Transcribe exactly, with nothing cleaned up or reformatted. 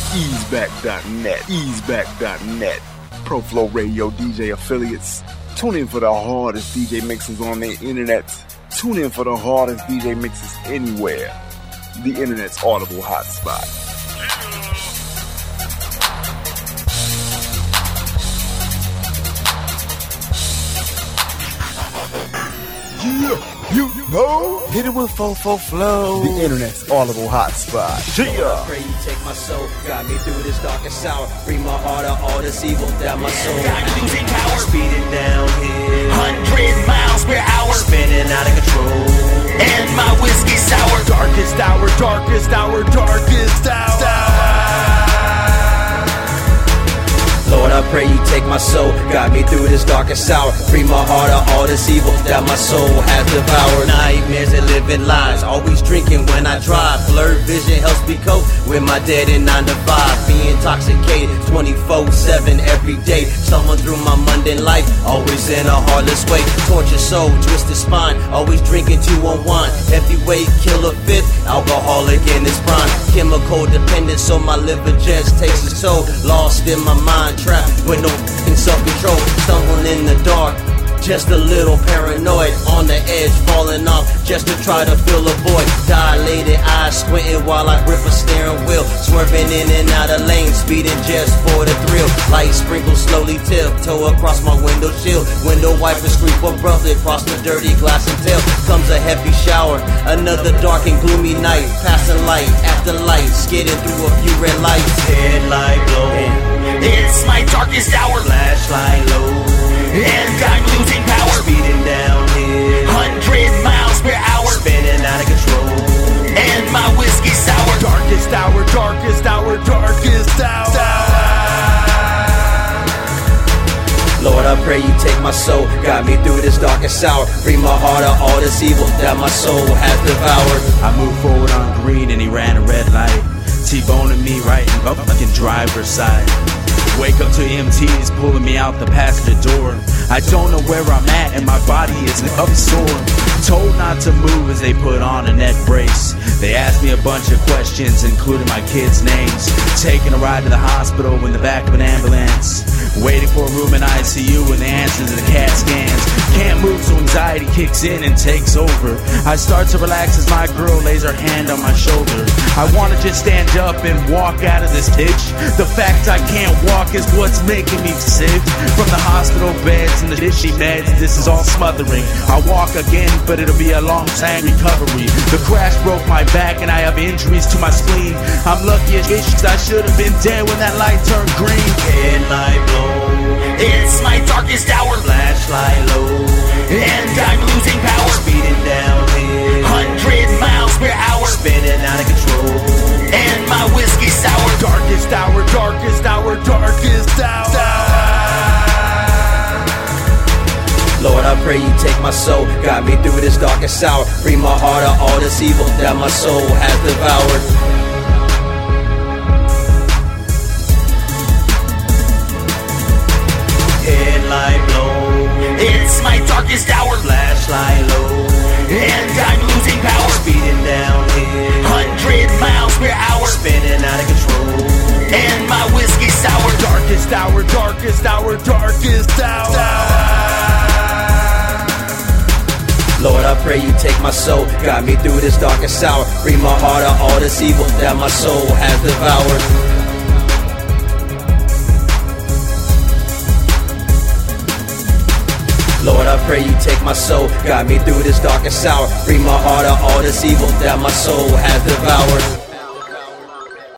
easeback dot net, easeback dot net. ProFlow Radio D J affiliates. Tune in for the hardest D J mixes on the internet. Tune in for the hardest D J mixes anywhere. The internet's audible hotspot. Yeah. You know, hit it with Fofo Flow. The internet's audible hotspot. Yeah. Pray you take my soul, got me through this darkest hour. Free my heart of all this evil down my soul. Got me losing power, speeding downhill, hundred miles per hour, spinning out of control. And my whiskey sour, darkest hour, darkest hour, darkest hour. Lord, I pray you take my soul, got me through this darkest hour. Free my heart of all this evil that my soul has devoured. Nightmares and living lies, always drinking when I drive. Blurred vision helps me cope with my dead and nine to five. Be intoxicated twenty-four seven every day. Someone through my mundane life, always in a heartless way. Tortured soul, twisted spine, always drinking to unwind. Heavyweight, killer fifth, alcoholic in his prime. Chemical dependent, so my liver just takes its toll. Lost in my mind, trapped with no f***ing self-control. Stumbling in the dark, just a little paranoid. On the edge, falling off just to try to fill a void. Dilated eyes squinting while I grip a steering wheel. Swerving in and out of lanes, speeding just for the thrill. Light sprinkles slowly tiptoe across my window shield. Window wipers creep abruptly across the dirty glass until comes a heavy shower. Another dark and gloomy night. Passing light after light, skidding through a few red lights. Headlight glowing, it's my darkest hour. Flashlight low, and I'm losing power, speeding downhill, hundred miles per hour, spinning out of control. And my whiskey sour, darkest hour, darkest hour, darkest hour. Lord, I pray you take my soul, got me through this darkest hour. Free my heart of all this evil that my soul has devoured. I moved forward on green and he ran a red light, T-boning me right in the fucking driver's side. Wake up to E M Ts pulling me out the passenger door. I don't know where I'm at and my body is up sore. Told not to move as they put on a neck brace. They asked me a bunch of questions, including my kids' names. Taking a ride to the hospital in the back of an ambulance. Waiting for a room in I C U and the answers to the CAT scans. Can't move, so anxiety kicks in and takes over. I start to relax as my girl lays her hand on my shoulder. I wanna just stand up and walk out of this ditch. The fact I can't walk is what's making me sick. From the hospital beds and the dishy meds, this is all smothering. I walk again, but it'll be a long time recovery. The crash broke my back and I have injuries to my spleen. I'm lucky as bitch, I should have been dead when that light turned green. Headlight blow, it's my darkest hour. Flashlight low, and I'm losing power, speeding downhill, hundred miles per hour, spinning out of control. And my whiskey sour, darkest hour, darkest hour, darkest hour. Lord, I pray you take my soul, got me through this darkest hour. Free my heart of all this evil that my soul has devoured. Headlight blow, it's my darkest hour. Flashlight low, and I'm losing power, speeding downhill, hundred miles per hour, spinning out of control. And my whiskey sour, darkest hour, darkest hour, darkest hour. Lord, I pray you take my soul, got me through this darkest hour. Free my heart of all this evil that my soul has devoured. Lord, I pray you take my soul, got me through this darkest hour. Free my heart of all this evil that my soul has devoured.